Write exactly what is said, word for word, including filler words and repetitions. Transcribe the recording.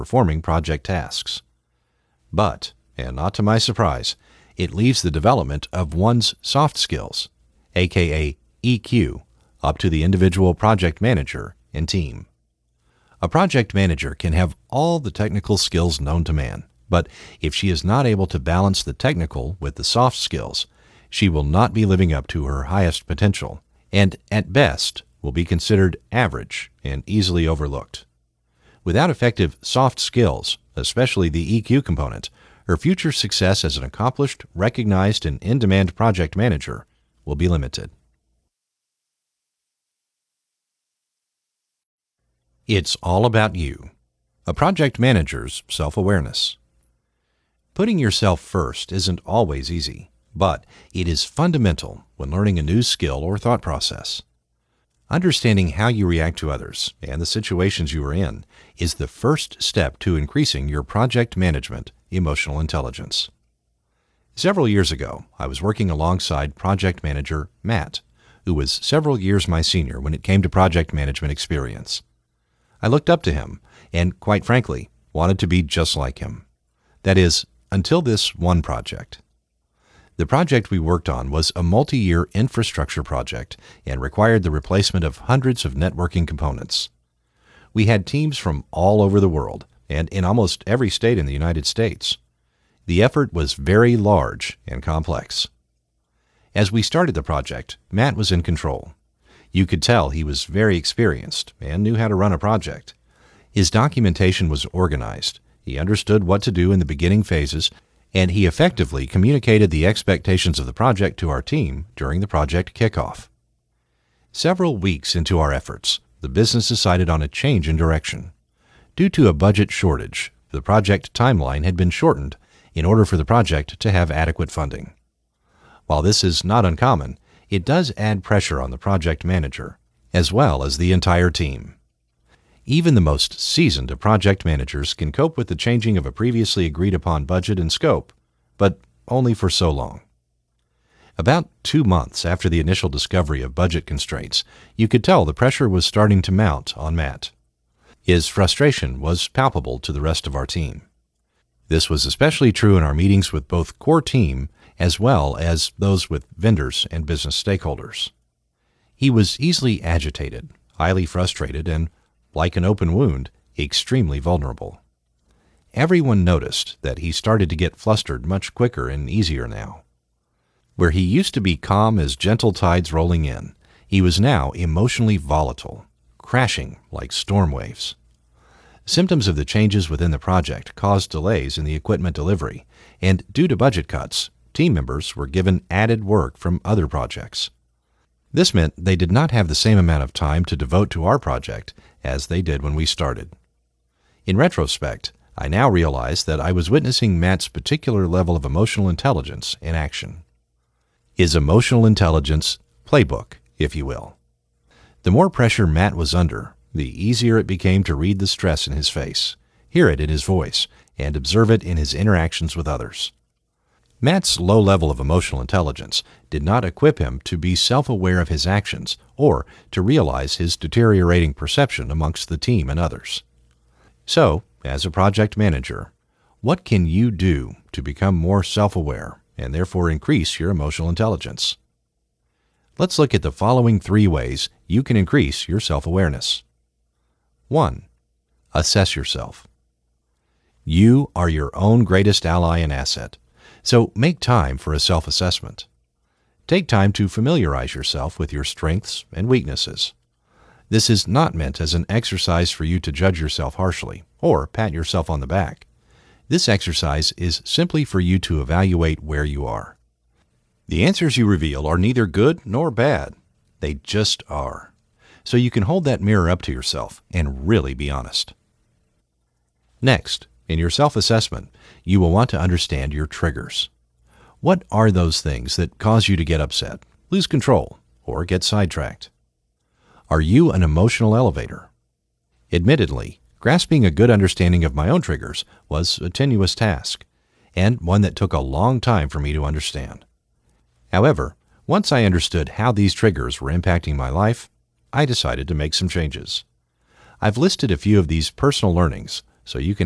performing project tasks. But, and not to my surprise, it leaves the development of one's soft skills, aka E Q, up to the individual project manager and team. A project manager can have all the technical skills known to man, but if she is not able to balance the technical with the soft skills, she will not be living up to her highest potential, and at best will be considered average and easily overlooked. Without effective soft skills, especially the E Q component, her future success as an accomplished, recognized, and in-demand project manager will be limited. It's all about you. A project manager's self-awareness. Putting yourself first isn't always easy, but it is fundamental when learning a new skill or thought process. Understanding how you react to others and the situations you are in is the first step to increasing your project management emotional intelligence. Several years ago, I was working alongside project manager Matt, who was several years my senior when it came to project management experience. I looked up to him and, quite frankly, wanted to be just like him. That is, until this one project. The project we worked on was a multi-year infrastructure project and required the replacement of hundreds of networking components. We had teams from all over the world and in almost every state in the United States. The effort was very large and complex. As we started the project, Matt was in control. You could tell he was very experienced and knew how to run a project. His documentation was organized, he understood what to do in the beginning phases, and he effectively communicated the expectations of the project to our team during the project kickoff. Several weeks into our efforts, the business decided on a change in direction. Due to a budget shortage, the project timeline had been shortened in order for the project to have adequate funding. While this is not uncommon, it does add pressure on the project manager, as well as the entire team. Even the most seasoned of project managers can cope with the changing of a previously agreed-upon budget and scope, but only for so long. About two months after the initial discovery of budget constraints, you could tell the pressure was starting to mount on Matt. His frustration was palpable to the rest of our team. This was especially true in our meetings with both core team as well as those with vendors and business stakeholders. He was easily agitated, highly frustrated, and, like an open wound, extremely vulnerable. Everyone noticed that he started to get flustered much quicker and easier now. Where he used to be calm as gentle tides rolling in, he was now emotionally volatile, crashing like storm waves. Symptoms of the changes within the project caused delays in the equipment delivery, and due to budget cuts, team members were given added work from other projects. This meant they did not have the same amount of time to devote to our project as they did when we started. In retrospect, I now realize that I was witnessing Matt's particular level of emotional intelligence in action. His emotional intelligence playbook, if you will. The more pressure Matt was under, the easier it became to read the stress in his face, hear it in his voice, and observe it in his interactions with others. Matt's low level of emotional intelligence did not equip him to be self-aware of his actions or to realize his deteriorating perception amongst the team and others. So, as a project manager, what can you do to become more self-aware and therefore increase your emotional intelligence? Let's look at the following three ways you can increase your self-awareness. One. Assess yourself. You are your own greatest ally and asset. So make time for a self-assessment. Take time to familiarize yourself with your strengths and weaknesses. This is not meant as an exercise for you to judge yourself harshly or pat yourself on the back. This exercise is simply for you to evaluate where you are. The answers you reveal are neither good nor bad. They just are. So you can hold that mirror up to yourself and really be honest. Next, in your self-assessment, you will want to understand your triggers. What are those things that cause you to get upset, lose control, or get sidetracked? Are you an emotional elevator? Admittedly, grasping a good understanding of my own triggers was a tenuous task, and one that took a long time for me to understand. However, once I understood how these triggers were impacting my life, I decided to make some changes. I've listed a few of these personal learnings so you can